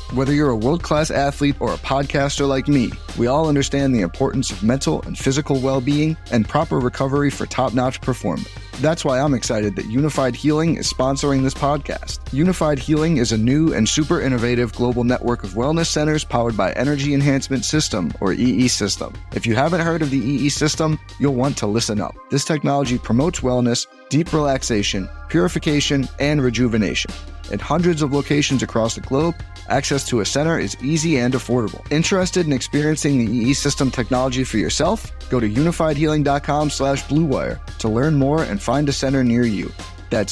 Whether you're a world-class athlete or a podcaster like me, we all understand the importance of mental and physical well-being and proper recovery for top-notch performance. That's why I'm excited that Unified Healing is sponsoring this podcast. Unified Healing is a new and super innovative global network of wellness centers powered by Energy Enhancement System, or EE System. If you haven't heard of the EE System, you'll want to listen up. This technology promotes wellness, deep relaxation, purification, and rejuvenation. In hundreds of locations across the globe, access to a center is easy and affordable. Interested in experiencing the EE System technology for yourself? Go to unifiedhealing.com/bluewire to learn more and find a center near you. That's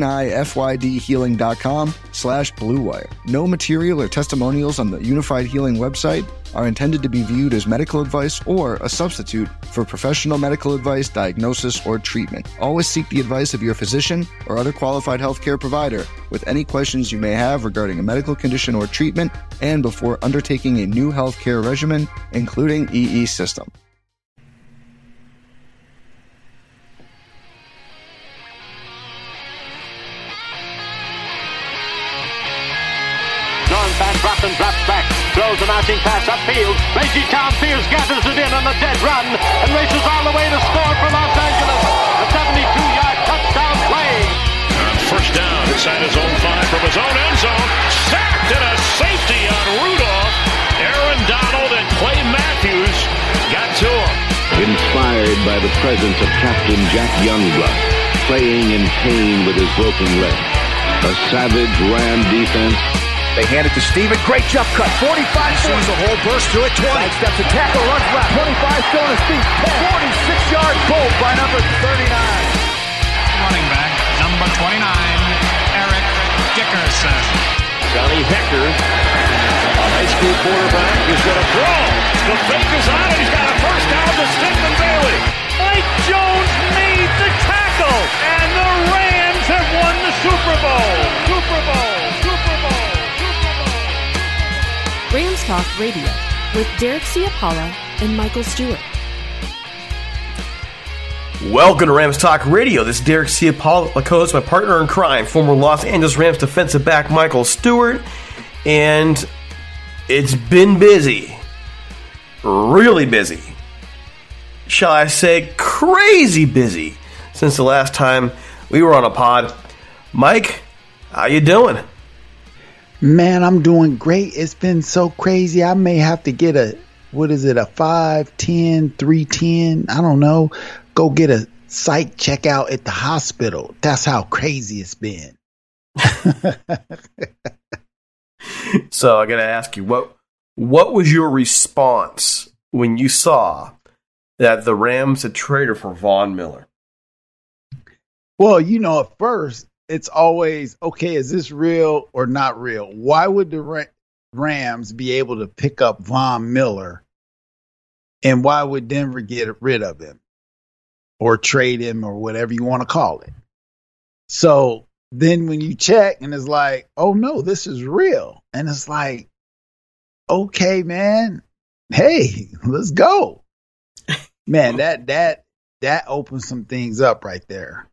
unifydhealing.com/bluewire. No material or testimonials on the Unified Healing website are intended to be viewed as medical advice or a substitute for professional medical advice, diagnosis, or treatment. Always seek the advice of your physician or other qualified healthcare provider with any questions you may have regarding a medical condition or treatment and before undertaking a new healthcare regimen, including EE System. Drops back, throws a notching pass upfield. Reggie Tom Fields gathers it in on a dead run and races all the way to score for Los Angeles. A 72-yard touchdown play. First down inside his own 5 from his own end zone. Sacked and a safety on Rudolph. Aaron Donald and Clay Matthews got to him. Inspired by the presence of Captain Jack Youngblood, playing in pain with his broken leg. A savage Ram defense. They hand it to Steven. Great jump cut. 45. Sees a hole, burst to it. 20. Steps a tackle, runs left. 25, still on his feet. 46-yard goal by number 39. Running back, number 29, Eric Dickerson. Johnny Hecker, a high school quarterback, is going to throw. The fake is on, and he's got a first down to Stephen Bailey. Mike Jones made the tackle, and the Rams have won the Super Bowl. Super Bowl. Super Bowl. Rams Talk Radio with Derek Ciapala and Michael Stewart. Welcome to Rams Talk Radio. This is Derek Ciapala, my partner in crime, former Los Angeles Rams defensive back Michael Stewart. And it's been busy. Really busy. Shall I say crazy busy since the last time we were on a pod. Mike, how you doing? Man, I'm doing great. It's been so crazy. I may have to get a 510, 310, I don't know. Go get a psych checkout at the hospital. That's how crazy it's been. So I got to ask you, what was your response when you saw that the Rams had traded for Von Miller? Well, at first, it's always, okay, is this real or not real? Why would the Rams be able to pick up Von Miller? And why would Denver get rid of him or trade him or whatever you want to call it? So then when you check and it's like, oh, no, this is real. And it's like, okay, man, hey, let's go. Man, that opens some things up right there.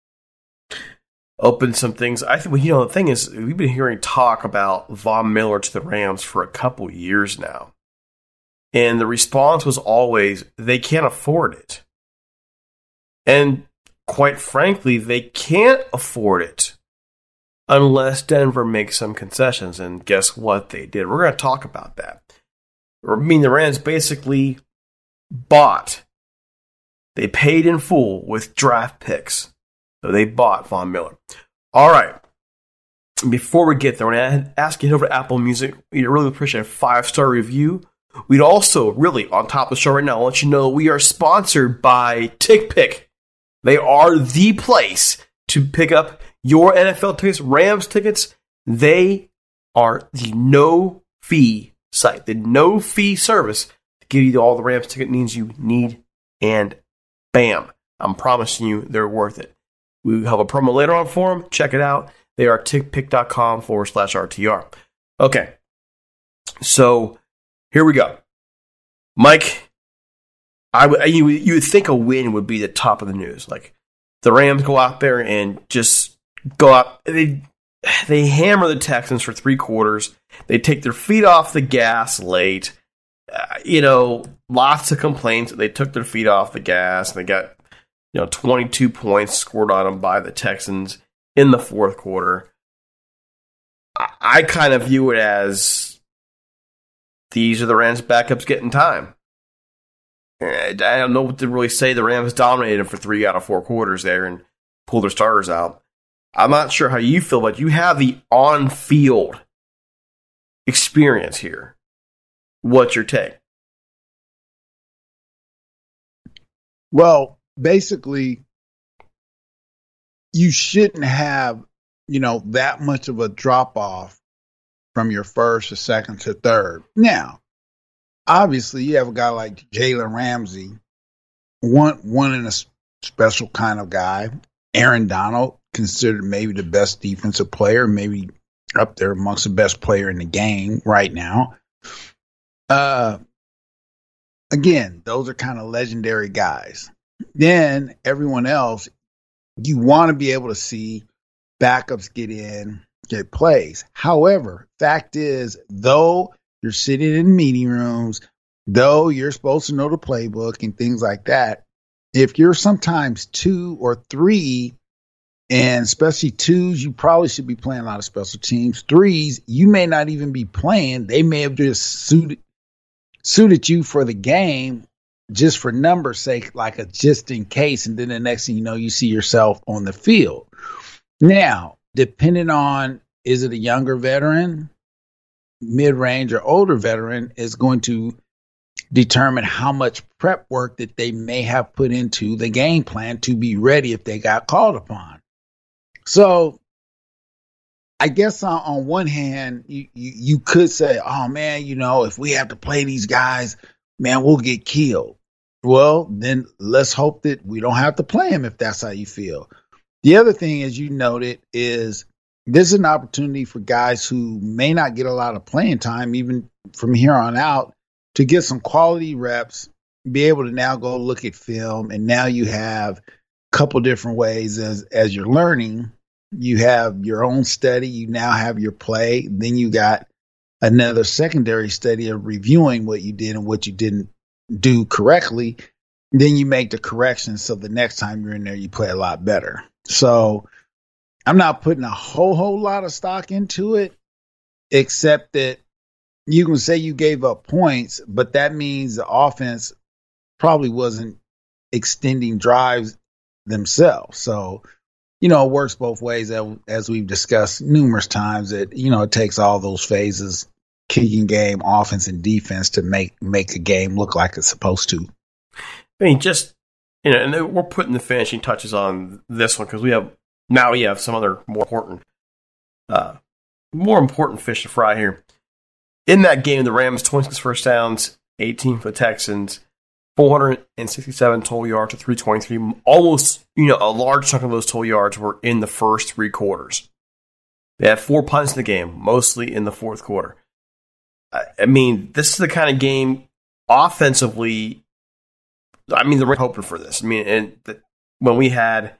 Open some things. I think, the thing is, we've been hearing talk about Von Miller to the Rams for a couple years now. And the response was always, they can't afford it. And quite frankly, they can't afford it unless Denver makes some concessions. And guess what they did? We're going to talk about that. The Rams basically bought. They paid in full with draft picks. So they bought Von Miller. All right. Before we get there, I want to ask you to head over to Apple Music. We'd really appreciate a 5-star review. We'd also, really, on top of the show right now, let you know we are sponsored by TickPick. They are the place to pick up your NFL tickets, Rams tickets. They are the no-fee site, the no-fee service to give you all the Rams ticket needs you need, and bam, I'm promising you they're worth it. We have a promo later on for them. Check it out. They are tickpick.com/RTR. Okay. So here we go. Mike, you would think a win would be the top of the news. Like the Rams go out there and just go out. They they hammer the Texans for 3 quarters. They take their feet off the gas late. Lots of complaints that they took their feet off the gas. And they got 22 points scored on them by the Texans in the fourth quarter. I kind of view it as these are the Rams' backups getting time. I don't know what to really say. The Rams dominated for 3 out of 4 quarters there and pulled their starters out. I'm not sure how you feel, but you have the on-field experience here. What's your take? Well, basically, you shouldn't have, that much of a drop-off from your first to second to third. Now, obviously, you have a guy like Jalen Ramsey, one in a special kind of guy. Aaron Donald, considered maybe the best defensive player, maybe up there amongst the best player in the game right now. Again, those are kind of legendary guys. Then everyone else, you want to be able to see backups get in, get plays. However, fact is, though you're sitting in meeting rooms, though you're supposed to know the playbook and things like that, if you're sometimes 2 or 3, and especially 2s, you probably should be playing a lot of special teams. 3s, you may not even be playing. They may have just suited you for the game just for numbers' sake, like a just in case. And then the next thing you know, you see yourself on the field. Now, depending on, is it a younger veteran, mid-range, or older veteran, is going to determine how much prep work that they may have put into the game plan to be ready if they got called upon. So I guess on one hand, you could say, oh, man, if we have to play these guys, man, we'll get killed. Well, then let's hope that we don't have to play them if that's how you feel. The other thing, as you noted, is this is an opportunity for guys who may not get a lot of playing time, even from here on out, to get some quality reps, be able to now go look at film, and now you have a couple different ways as you're learning. You have your own study, you now have your play, then you got another secondary study of reviewing what you did and what you didn't do correctly. Then you make the corrections so the next time you're in there, you play a lot better. So I'm not putting a whole lot of stock into it, except that you can say you gave up points, but that means the offense probably wasn't extending drives themselves. So, it works both ways, as we've discussed numerous times, that, it takes all those phases, kicking game, offense, and defense to make a game look like it's supposed to. I mean, and we're putting the finishing touches on this one because we have some other more important fish to fry here. In that game, the Rams 26 first downs, 18 for the Texans, 467 total yards to 323. Almost, a large chunk of those total yards were in the first 3 quarters. They had 4 punts in the game, mostly in the fourth quarter. I mean, this is the kind of game offensively. I mean, the Rams hoping for this. I mean, and when we had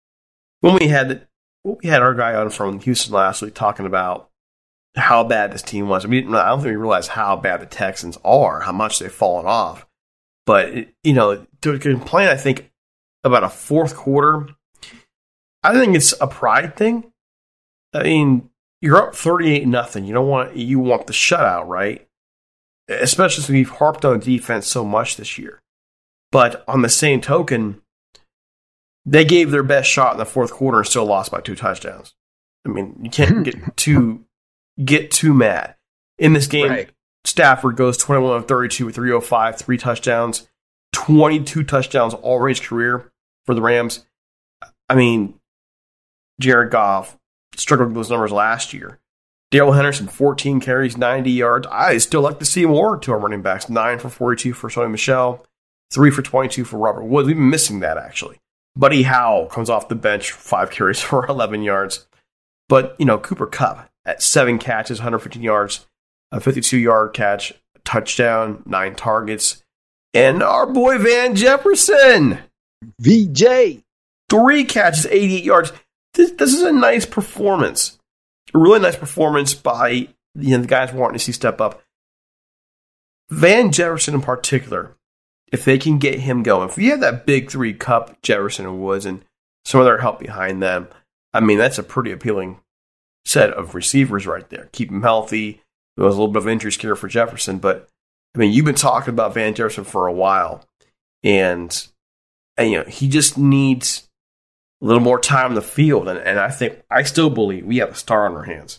our guy on from Houston last week talking about how bad this team was. I don't think we realized how bad the Texans are, how much they've fallen off. But, to complain, I think, about a fourth quarter, I think it's a pride thing. I mean, you're up 38-0. You want the shutout, right? Especially since we've harped on defense so much this year. But on the same token, they gave their best shot in the fourth quarter and still lost by 2 touchdowns. I mean, you can't get too mad. In this game, right. Stafford goes 21 of 32 with 305, 3 touchdowns, 22 touchdowns already in his career for the Rams. I mean, Jared Goff struggled with those numbers last year. Darrell Henderson, 14 carries, 90 yards. I still like to see more to our running backs. 9 for 42 for Sony Michel, 3 for 22 for Robert Woods. We've been missing that, actually. Buddy Howell comes off the bench, 5 carries for 11 yards. But, Cooper Kupp at 7 catches, 115 yards, a 52-yard catch, touchdown, 9 targets. And our boy Van Jefferson. VJ. 3 catches, 88 yards. This is a nice performance a really nice performance by the guys wanting to see step up. Van Jefferson in particular, if they can get him going, if you have that big three, Kupp, Jefferson, and Woods, and some other help behind them, I mean, that's a pretty appealing set of receivers right there. Keep him healthy. There was a little bit of injury scare for Jefferson, but I mean, you've been talking about Van Jefferson for a while, and he just needs a little more time in the field, and I still believe we have a star on our hands.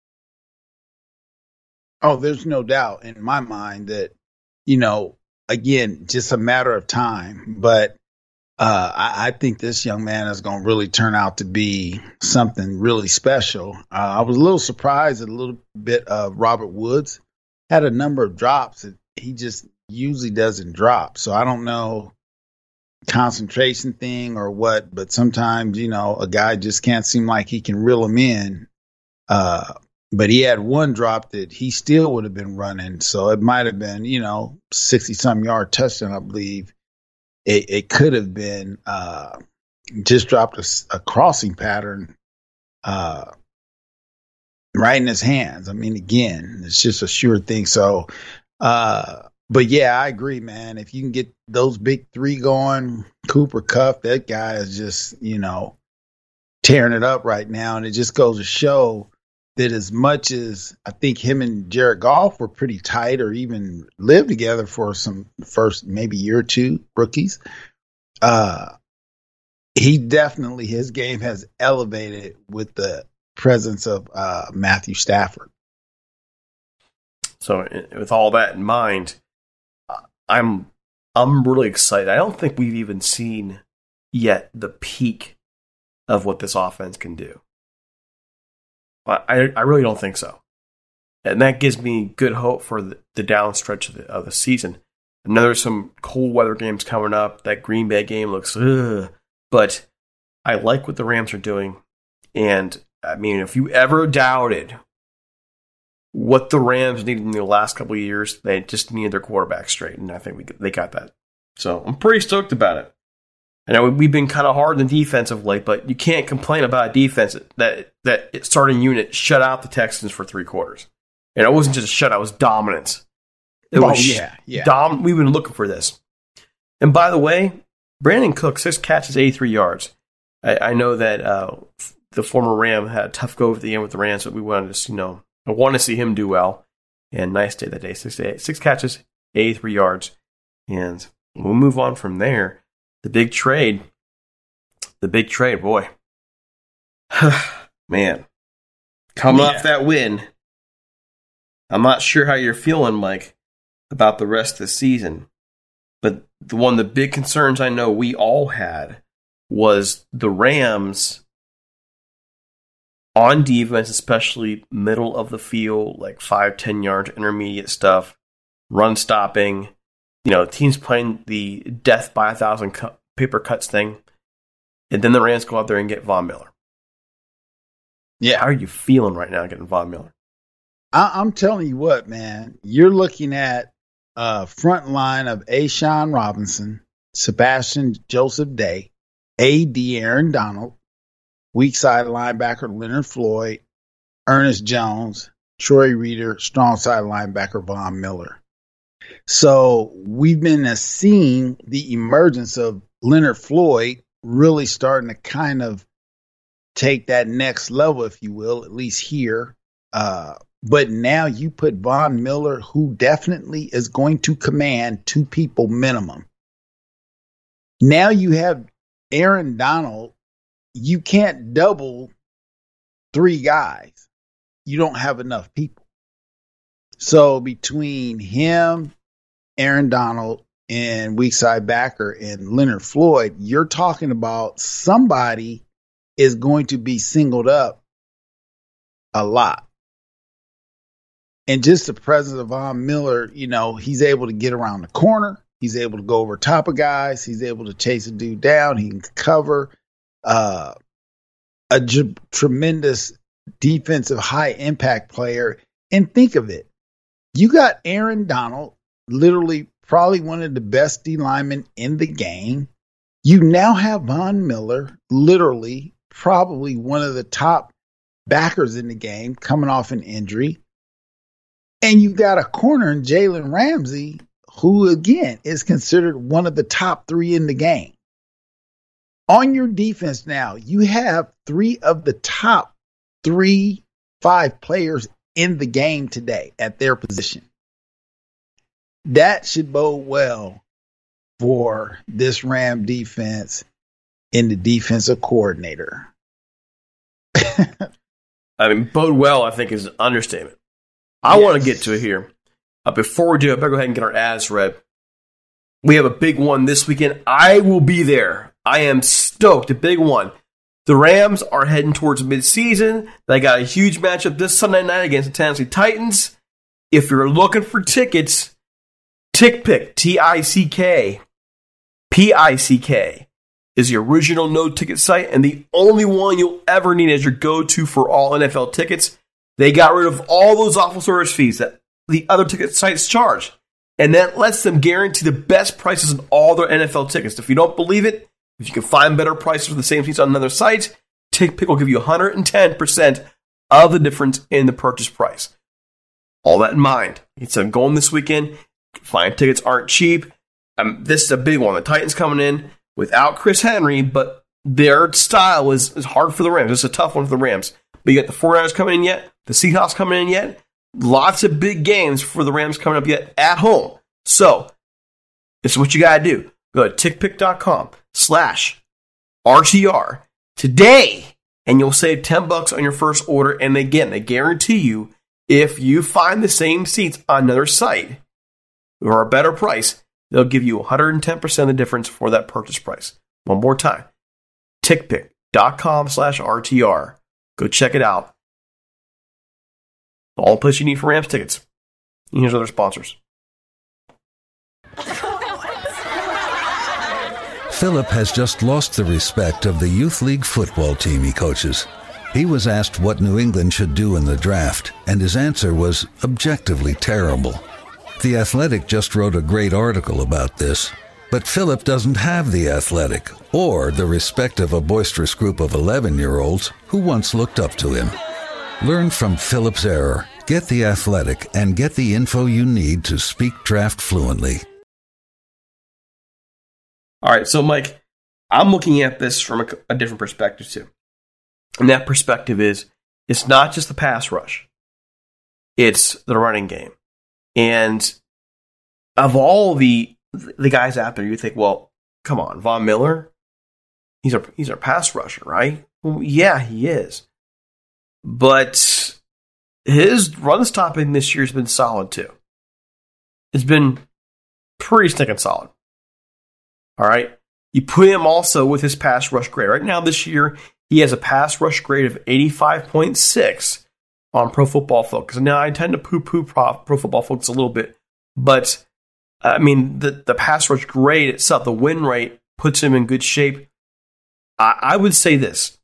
Oh, there's no doubt in my mind that, again, just a matter of time. But I think this young man is going to really turn out to be something really special. I was a little surprised at a little bit of Robert Woods. Had a number of drops that he just usually doesn't drop. So I don't know, concentration thing or what, but sometimes, a guy just can't seem like he can reel him in. But he had one drop that he still would have been running. So it might have been, 60-some yard touchdown, I believe. It could have been just dropped a crossing pattern right in his hands. I mean, again, it's just a sure thing. So, but yeah, I agree, man. If you can get those big three going, Cooper, Kupp, that guy is just, tearing it up right now. And it just goes to show that as much as I think him and Jared Goff were pretty tight or even lived together for some first maybe year or two, rookies, he definitely, his game has elevated with the presence of Matthew Stafford. So with all that in mind, I'm really excited. I don't think we've even seen yet the peak of what this offense can do. I really don't think so. And that gives me good hope for the down stretch of the season. I know there's some cold weather games coming up. That Green Bay game looks but I like what the Rams are doing. And, I mean, if you ever doubted what the Rams needed in the last couple of years, they just needed their quarterback straight, and I think they got that. So I'm pretty stoked about it. I know we've been kind of hard in defense of late, but you can't complain about a defense that starting unit shut out the Texans for 3 quarters. And it wasn't just a shutout, it was dominance. We've been looking for this. And by the way, Brandon Cook, 6 catches, 83 yards. I know that the former Ram had a tough go at the end with the Rams, but we wanted to, I want to see him do well. And nice day that day, 6 catches, 83 yards. And we'll move on from there. The big trade, boy. Man. Coming off that win, I'm not sure how you're feeling, Mike, about the rest of the season. But one of the big concerns I know we all had was the Rams on defense, especially middle of the field, like 5-10 yards, intermediate stuff, run stopping. Teams playing the death by 1,000 paper cuts thing, and then the Rams go out there and get Von Miller. Yeah, how are you feeling right now getting Von Miller? I'm telling you what, man. You're looking at a front line of A'Shawn Robinson, Sebastian Joseph Day, A.D. Aaron Donald, weak side linebacker Leonard Floyd, Ernest Jones, Troy Reeder, strong side linebacker Von Miller. So we've been seeing the emergence of Leonard Floyd really starting to kind of take that next level, if you will, at least here. But now you put Von Miller, who definitely is going to command 2 people minimum. Now you have Aaron Donald. You can't double 3 guys. You don't have enough people. So between him, Aaron Donald, and weak side backer and Leonard Floyd, you're talking about somebody is going to be singled up a lot. And just the presence of Von Miller, he's able to get around the corner. He's able to go over top of guys. He's able to chase a dude down. He can cover. Tremendous defensive high impact player. And think of it. You got Aaron Donald, literally probably one of the best D linemen in the game. You now have Von Miller, literally probably one of the top backers in the game coming off an injury. And you've got a corner in Jalen Ramsey, who, again, is considered one of the top 3 in the game. On your defense now, you have 3 of the top 5 players in the game today at their position. That should bode well for this Ram defense and the defensive coordinator. I mean, bode well, I think, is an understatement. I want to get to it here. Before we do, I better go ahead and get our ads read. We have a big one this weekend. I will be there. I am stoked. A big one. The Rams are heading towards midseason. They got a huge matchup this Sunday night against the Tennessee Titans. If you're looking for tickets, TickPick, T-I-C-K, P-I-C-K, is the original no-ticket site and the only one you'll ever need as your go-to for all NFL tickets. They got rid of all those awful service fees that the other ticket sites charge. And that lets them guarantee the best prices on all their NFL tickets. If you don't believe it, if you can find better prices for the same seats on another site, TickPick will give you 110% of the difference in the purchase price. All that in mind. It's going this weekend. Flying tickets aren't cheap. This is a big one. The Titans coming in without Chris Henry, but their style is hard for the Rams. It's a tough one for the Rams. But you got the 49ers coming in yet, the Seahawks coming in yet. Lots of big games for the Rams coming up yet at home. So, this is what you got to do. Go to tickpick.com/RTR today, and you'll save $10 on your first order. And again, they guarantee you, if you find the same seats on another site or a better price, they'll give you 110% of the difference for that purchase price. One more time. tickpick.com/RTR. Go check it out. All the place you need for Rams tickets. And here's other sponsors. Philip has just lost the respect of the youth league football team he coaches. He was asked what New England should do in the draft, and his answer was objectively terrible. The Athletic just wrote a great article about this. But Philip doesn't have the Athletic or the respect of a boisterous group of 11-year-olds who once looked up to him. Learn from Philip's error, get the Athletic, and get the info you need to speak draft fluently. All right, so Mike, I'm looking at this from a different perspective too. And that perspective is, it's not just the pass rush. It's the running game. And of all the guys out there, you think, well, come on, Von Miller, he's our pass rusher, right? Well, yeah, he is. But his run stopping this year has been solid too. It's been pretty stinking solid. All right. You put him also with his pass rush grade. Right now this year, he has a pass rush grade of 85.6 on Pro Football Focus. Now, I tend to poo-poo Pro Football Focus a little bit, but I mean, the pass rush grade itself, the win rate, puts him in good shape. I would say this.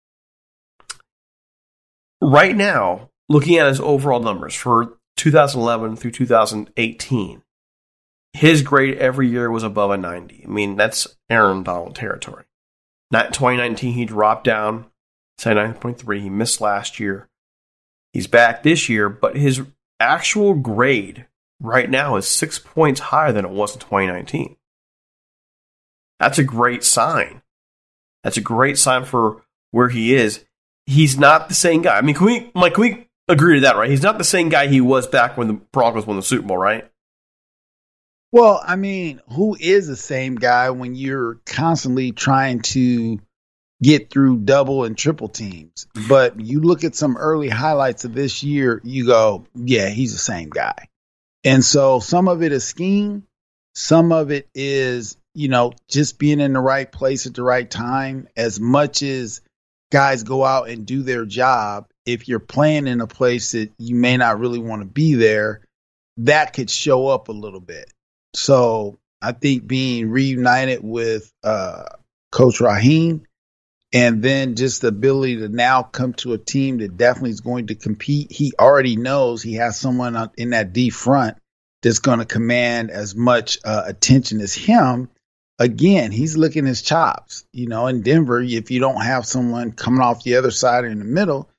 Right now, looking at his overall numbers for 2011 through 2018, his grade every year was above a 90. I mean, that's Aaron Donald territory. Not 2019, he dropped down to 9.3. He missed last year. He's back this year, but his actual grade right now is 6 points higher than it was in 2019. That's a great sign. That's a great sign for where he is. He's not the same guy. I mean, can we agree to that, right? He's not the same guy he was back when the Broncos won the Super Bowl, right? Well, I mean, who is the same guy when you're constantly trying to get through double and triple teams? But you look at some early highlights of this year, you go, yeah, he's the same guy. And so some of it is scheme. Some of it is, just being in the right place at the right time. As much as guys go out and do their job, if you're playing in a place that you may not really want to be there, that could show up a little bit. So I think being reunited with Coach Raheem, and then just the ability to now come to a team that definitely is going to compete. He already knows he has someone in that D front that's going to command as much attention as him. Again, he's licking his chops. In Denver, if you don't have someone coming off the other side or in the middle,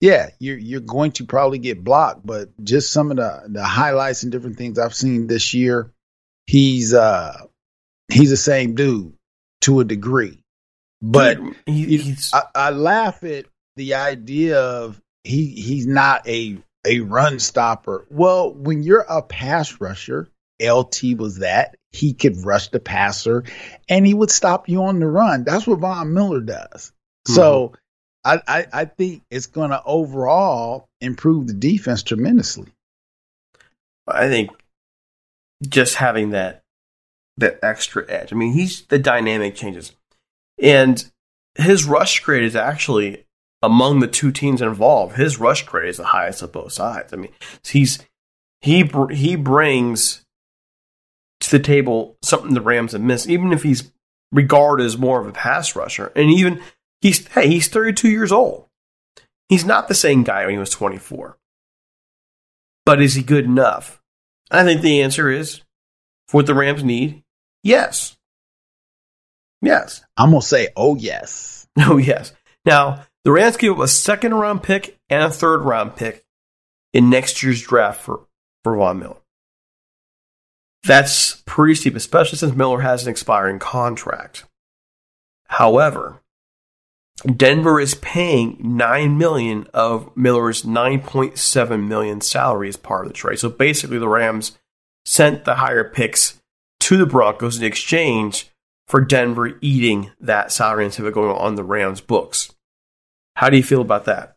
yeah, you're going to probably get blocked. But just some of the highlights and different things I've seen this year, he's the same dude to a degree. But I laugh at the idea of he's not a run stopper. Well, when you're a pass rusher, LT was that. He could rush the passer, and he would stop you on the run. That's what Von Miller does. Mm-hmm. So I think it's going to overall improve the defense tremendously. I think just having that extra edge. I mean, the dynamic changes. And his rush grade is actually, among the two teams involved, his rush grade is the highest of both sides. I mean, he brings to the table something the Rams have missed, even if he's regarded as more of a pass rusher. And even he's 32 years old. He's not the same guy when he was 24. But is he good enough? I think the answer is, for what the Rams need, yes. Yes. I'm going to say, oh, yes. Oh, yes. Now, the Rams give up a second-round pick and a third-round pick in next year's draft for Von Miller. That's pretty steep, especially since Miller has an expiring contract. However, Denver is paying $9 million of Miller's $9.7 million salary as part of the trade. So basically, the Rams sent the higher picks to the Broncos in exchange for Denver eating that salary instead of going on the Rams' books. How do you feel about that?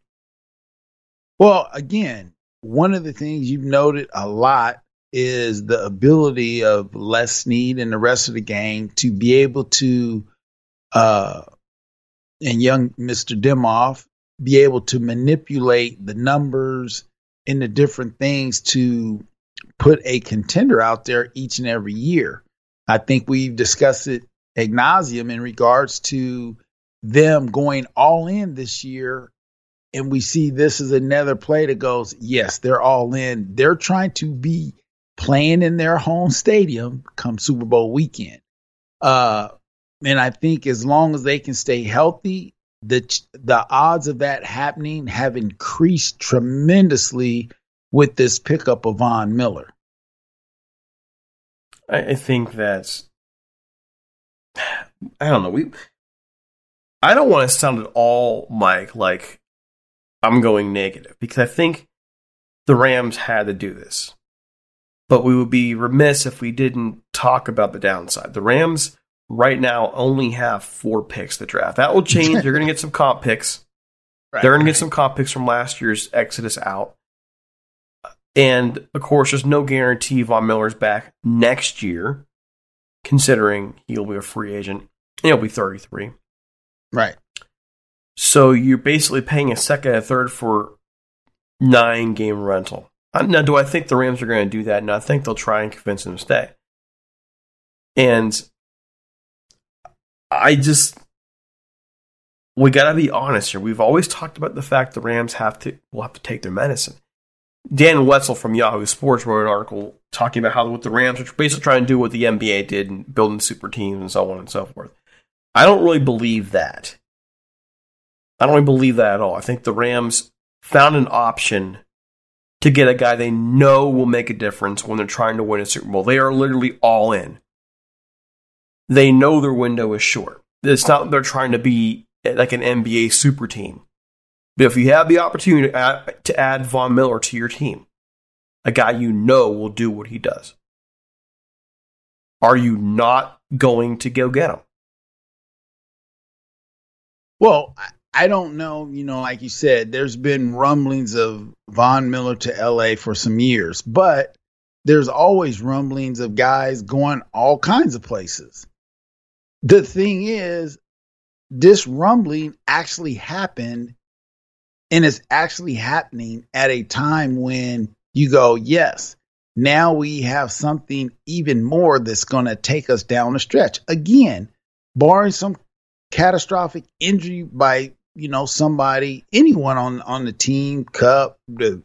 Well, again, one of the things you've noted a lot is the ability of Les Snead and the rest of the gang to be able to, and young Mr. Demoff, be able to manipulate the numbers and the different things to put a contender out there each and every year. I think we've discussed it ad nauseum in regards to them going all in this year. And we see this as another play that goes, yes, they're all in. They're trying to be playing in their home stadium come Super Bowl weekend. And I think as long as they can stay healthy, the odds of that happening have increased tremendously with this pickup of Von Miller. I think that's, I don't know. I don't want to sound at all, Mike, like I'm going negative, because I think the Rams had to do this. But we would be remiss if we didn't talk about the downside. The Rams right now only have 4 picks to draft. That will change. They're going to get some comp picks. Right, They're going to get some comp picks from last year's Exodus out. And, of course, there's no guarantee Von Miller's back next year, considering he'll be a free agent. He'll be 33. Right. So you're basically paying a second and a third for 9-game rental. Now, do I think the Rams are going to do that? No, I think they'll try and convince him to stay. And we got to be honest here. We've always talked about the fact the Rams will have to take their medicine. Dan Wetzel from Yahoo Sports wrote an article talking about how what the Rams are basically trying to do what the NBA did and building super teams and so on and so forth. I don't really believe that. I don't really believe that at all. I think the Rams found an option to get a guy they know will make a difference when they're trying to win a Super Bowl. They are literally all in. They know their window is short. It's not that they're trying to be like an NBA super team. But if you have the opportunity to add Von Miller to your team, a guy you know will do what he does, are you not going to go get him? Well, I don't know. Like you said, there's been rumblings of Von Miller to LA for some years, but there's always rumblings of guys going all kinds of places. The thing is, this rumbling actually happened, and it's actually happening at a time when you go, yes, now we have something even more that's going to take us down the stretch. Again, barring some catastrophic injury by, somebody, anyone on the team, Kupp, the,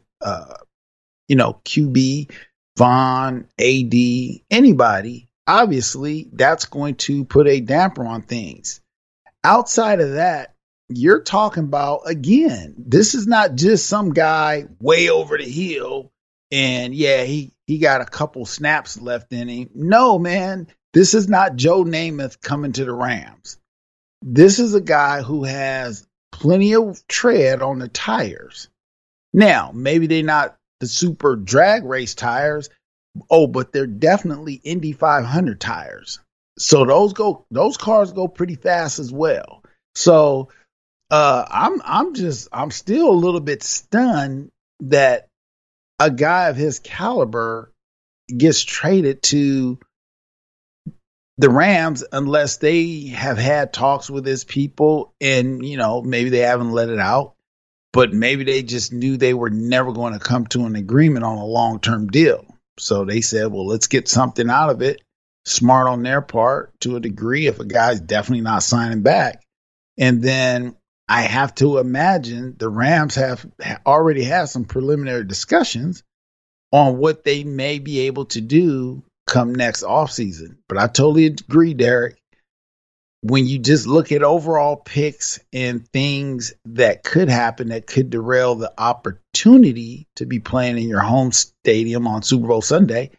QB, Von, AD, anybody, obviously that's going to put a damper on things. Outside of that, you're talking about, again, this is not just some guy way over the hill and he got a couple snaps left in him. No, man, this is not Joe Namath coming to the Rams. This is a guy who has plenty of tread on the tires. Now, maybe they're not the super drag race tires. Oh, but they're definitely Indy 500 tires. So those cars go pretty fast as well. So I'm still a little bit stunned that a guy of his caliber gets traded to the Rams unless they have had talks with his people and, maybe they haven't let it out, but maybe they just knew they were never going to come to an agreement on a long-term deal. So they said, well, let's get something out of it. Smart on their part to a degree if a guy's definitely not signing back. And then I have to imagine the Rams have already had some preliminary discussions on what they may be able to do come next offseason. But I totally agree, Derek. When you just look at overall picks and things that could happen that could derail the opportunity to be playing in your home stadium on Super Bowl Sunday,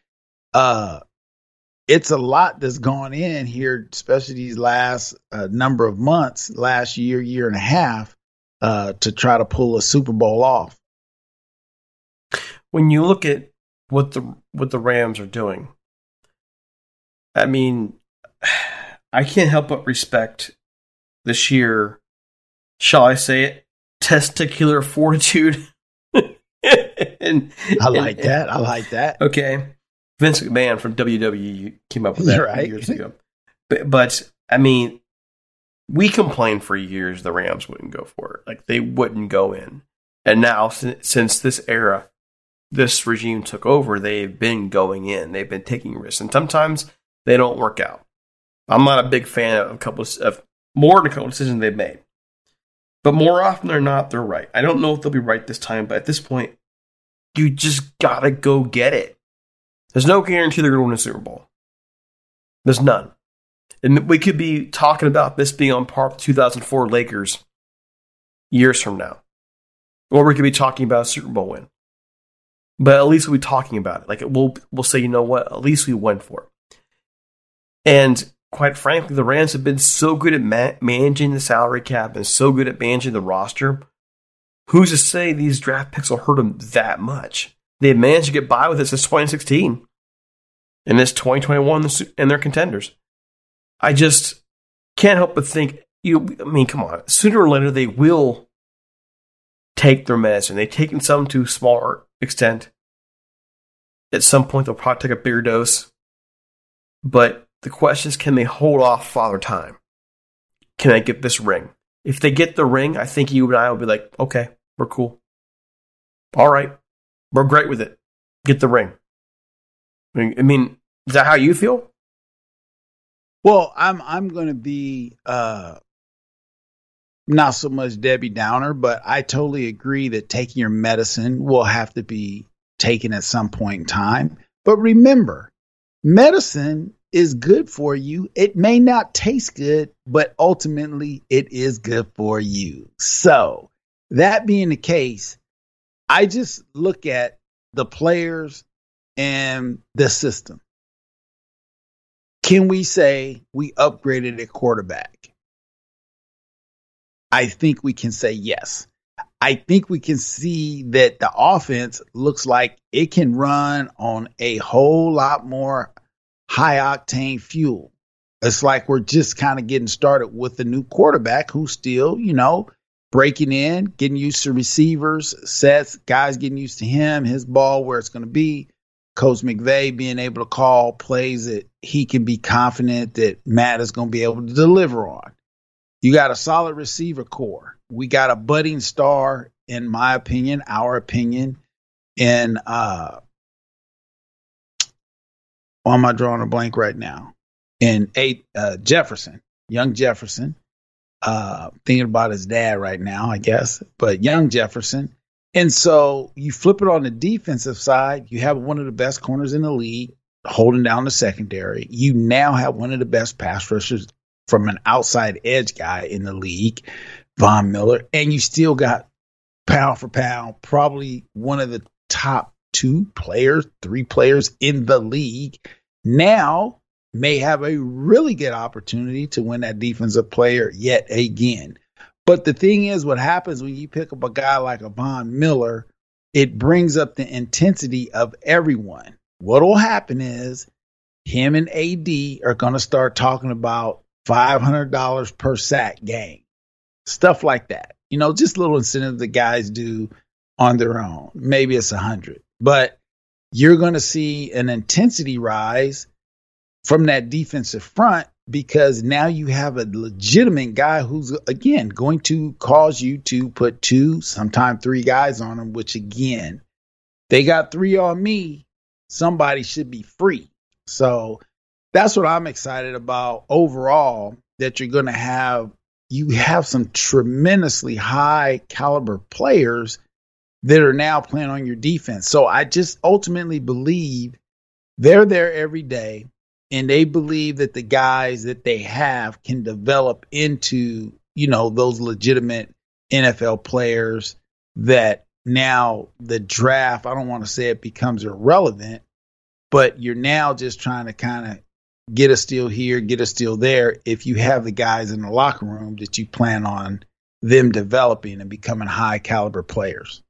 it's a lot that's gone in here, especially these last number of months, last year and a half, to try to pull a Super Bowl off. When you look at what the Rams are doing, I mean, I can't help but respect the sheer, shall I say it, testicular fortitude. I like that. Okay. Vince McMahon from WWE came up with that years ago. But, I mean, we complained for years the Rams wouldn't go for it. Like, they wouldn't go in. And now, since this era, this regime took over, they've been going in. They've been taking risks. And sometimes they don't work out. I'm not a big fan of more than a couple of decisions they've made. But more often than not, they're right. I don't know if they'll be right this time, but at this point, you just got to go get it. There's no guarantee they're going to win a Super Bowl. There's none. And we could be talking about this being on par with 2004 Lakers years from now. Or we could be talking about a Super Bowl win. But at least we'll be talking about it. Like, we'll say, you know what? At least we went for it. And quite frankly, the Rams have been so good at managing the salary cap and so good at managing the roster. Who's to say these draft picks will hurt them that much? They've managed to get by with it since 2016. And this 2021, and they're contenders. I just can't help but think, come on. Sooner or later, they will take their medicine. They've taken some to a smaller extent. At some point, they'll probably take a bigger dose. But the question is, can they hold off Father Time? Can I get this ring? If they get the ring, I think you and I will be like, okay, we're cool. All right. We're great with it. Get the ring. I mean, is that how you feel? Well, I'm going to be not so much Debbie Downer, but I totally agree that taking your medicine will have to be taken at some point in time. But remember, medicine is good for you. It may not taste good, but ultimately it is good for you. So that being the case, I just look at the players and the system. Can we say we upgraded at quarterback? I think we can say yes. I think we can see that the offense looks like it can run on a whole lot more high-octane fuel. It's like we're just kind of getting started with a new quarterback who's still, breaking in, getting used to receivers, sets, guys getting used to him, his ball, where it's going to be. Coach McVay being able to call plays that he can be confident that Matt is going to be able to deliver on. You got a solid receiver core. We got a budding star, in my opinion, our opinion, in why am I drawing a blank right now? In Jefferson, young Jefferson. Thinking about his dad right now, I guess, but young Jefferson. And so you flip it on the defensive side, you have one of the best corners in the league holding down the secondary. You now have one of the best pass rushers from an outside edge guy in the league. Von Miller, and you still got pound for pound, probably one of the top 3 players in the league. Now may have a really good opportunity to win that defensive player yet again. But the thing is, what happens when you pick up a guy like a Von Miller, it brings up the intensity of everyone. What will happen is him and AD are going to start talking about $500 per sack game, stuff like that. Just little incentives that guys do on their own. Maybe it's 100, but you're going to see an intensity rise from that defensive front because now you have a legitimate guy who's, again, going to cause you to put 2, sometimes 3 guys on him, which, again, they got 3 on me. Somebody should be free. So that's what I'm excited about overall, that you're going to have. You have some tremendously high caliber players that are now playing on your defense. So I just ultimately believe they're there every day, and they believe that the guys that they have can develop into, those legitimate NFL players that now the draft, I don't want to say it becomes irrelevant, but you're now just trying to kind of get a steal here, get a steal there, if you have the guys in the locker room that you plan on them developing and becoming high caliber players.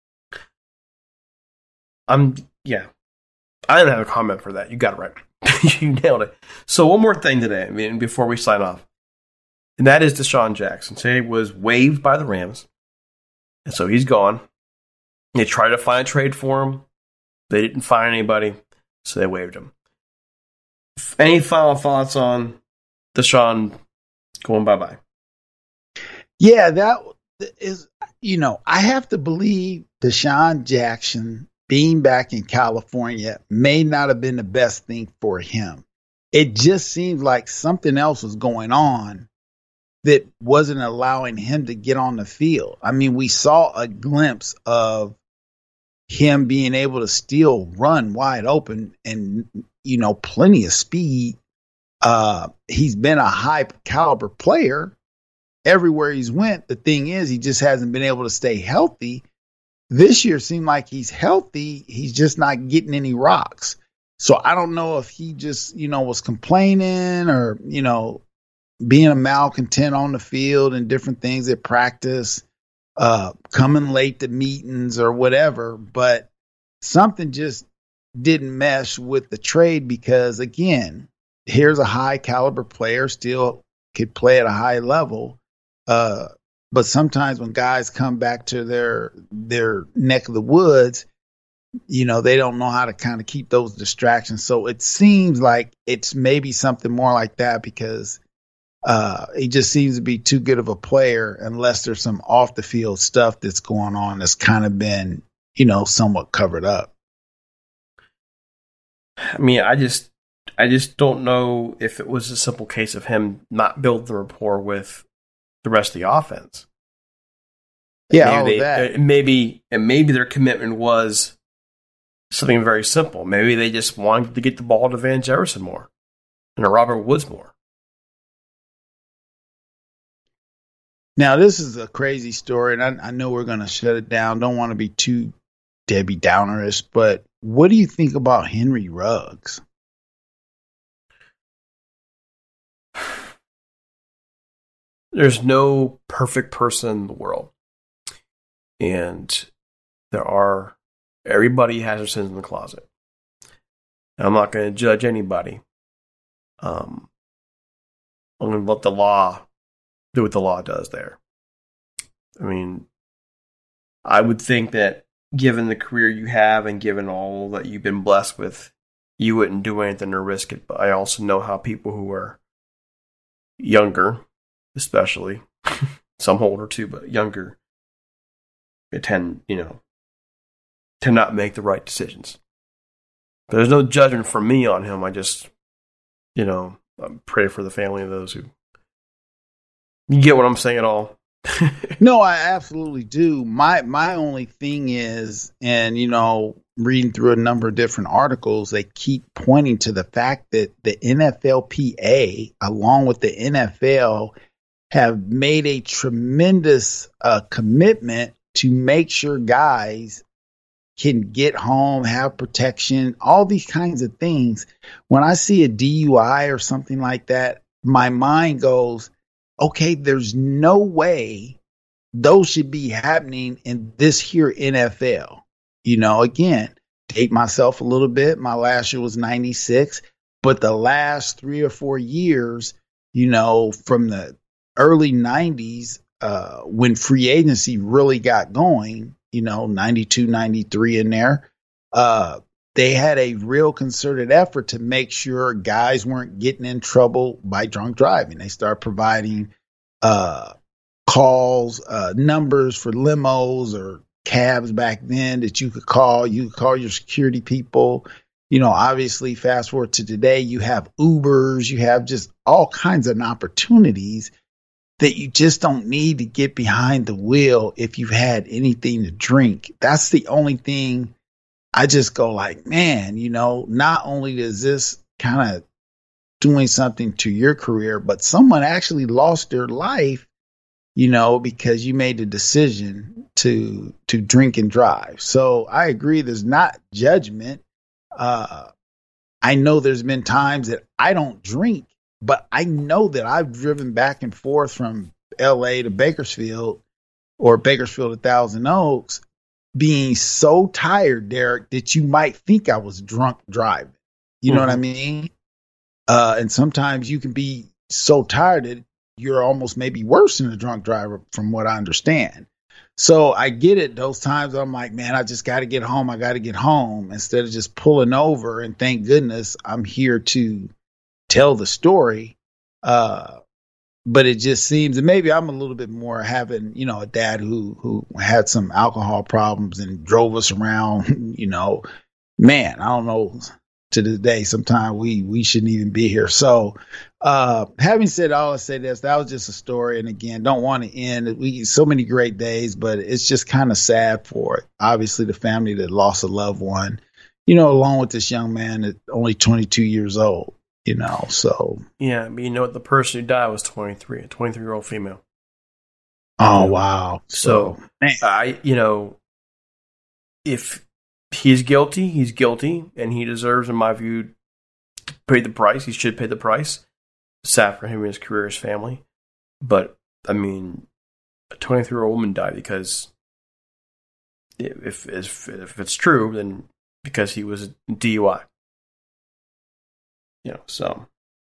I didn't have a comment for that. You got it right. You nailed it. So one more thing today, before we sign off, and that is Deshaun Jackson. Today was waived by the Rams, and so he's gone. They tried to find a trade for him. They didn't find anybody, so they waived him. Any final thoughts on Deshaun going bye-bye? Yeah, that is, I have to believe Deshaun Jackson being back in California may not have been the best thing for him. It just seems like something else was going on that wasn't allowing him to get on the field. We saw a glimpse of him being able to still run wide open and, plenty of speed. He's been a high caliber player everywhere he's went. The thing is, he just hasn't been able to stay healthy. This year seemed like he's healthy. He's just not getting any rocks. So I don't know if he just, was complaining or, being a malcontent on the field and different things at practice, coming late to meetings or whatever. But something just didn't mesh with the trade because, again, here's a high caliber player, still could play at a high level. But sometimes when guys come back to their neck of the woods, they don't know how to kind of keep those distractions. So it seems like it's maybe something more like that because he just seems to be too good of a player unless there's some off the field stuff that's going on that's kind of been, somewhat covered up. I just don't know if it was a simple case of him not building the rapport with the rest of the offense. Yeah, maybe their commitment was something very simple. Maybe they just wanted to get the ball to Van Jefferson more and to Robert Woods more. Now, this is a crazy story, and I know we're going to shut it down. Don't want to be too Debbie Downerish, but what do you think about Henry Ruggs? There's no perfect person in the world. And everybody has their sins in the closet. And I'm not going to judge anybody. I'm going to let the law do what the law does there. I would think that given the career you have and given all that you've been blessed with, you wouldn't do anything to risk it. But I also know how people who are younger, especially, some older too, but younger, they tend to not make the right decisions. But there's no judgment from me on him. I just, I pray for the family of those who. You get what I'm saying at all? No, I absolutely do. My only thing is, and reading through a number of different articles, they keep pointing to the fact that the NFLPA, along with the NFL, have made a tremendous commitment to make sure guys can get home, have protection, all these kinds of things. When I see a DUI or something like that, my mind goes, okay, there's no way those should be happening in this here NFL. You know, again, date myself a little bit. My last year was 96, but the last 3 or 4 years, you know, from the early 90s, when free agency really got going, you know, 92, 93 in there, they had a real concerted effort to make sure guys weren't getting in trouble by drunk driving. They started providing calls, numbers for limos or cabs back then that you could call. You could call your security people. You know, obviously, fast forward to today, you have Ubers, you have just all kinds of opportunities that you just don't need to get behind the wheel if you've had anything to drink. That's the only thing I just go like, man, you know, not only is this kind of doing something to your career, but someone actually lost their life, you know, because you made the decision to drink and drive. So I agree, there's not judgment. I know there's been times that I don't drink, but I know that I've driven back and forth from LA to Bakersfield or Bakersfield to Thousand Oaks being so tired, Derek, that you might think I was drunk driving. You know what I mean? And sometimes you can be so tired that you're almost maybe worse than a drunk driver from what I understand. So I get it. Those times I'm like, man, I just got to get home. I got to get home instead of just pulling over. And thank goodness I'm here to tell the story. But it just seems, and maybe I'm a little bit more having, you know, a dad who had some alcohol problems and drove us around, you know, man, I don't know, to this day, sometimes we shouldn't even be here. So having said all, I say this, that was just a story. And again, don't want to end. We so many great days, but it's just kind of sad for it. Obviously, the family that lost a loved one, you know, along with this young man at only 22 years old. You know, so. Yeah, but you know what? The person who died was 23, a 23-year-old female. Oh, wow. So, you know, if he's guilty, he's guilty, and he deserves, in my view, to pay the price. He should pay the price. Sad for him and his career, his family. But, I mean, a 23-year-old woman died because, if it's true, then because he was a DUI. You know, so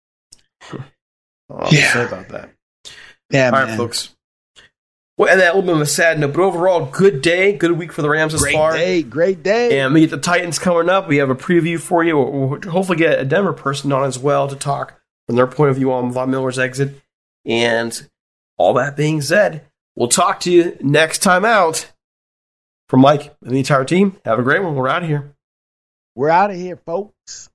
I'll say about that. Yeah, all right, folks. Well, and that little bit of a sad note, but overall, good day, good week for the Rams this far. Great day. And we get the Titans coming up. We have a preview for you. We'll hopefully get a Denver person on as well to talk from their point of view on Von Miller's exit. And all that being said, we'll talk to you next time out. From Mike and the entire team, have a great one. We're out of here. We're out of here, folks.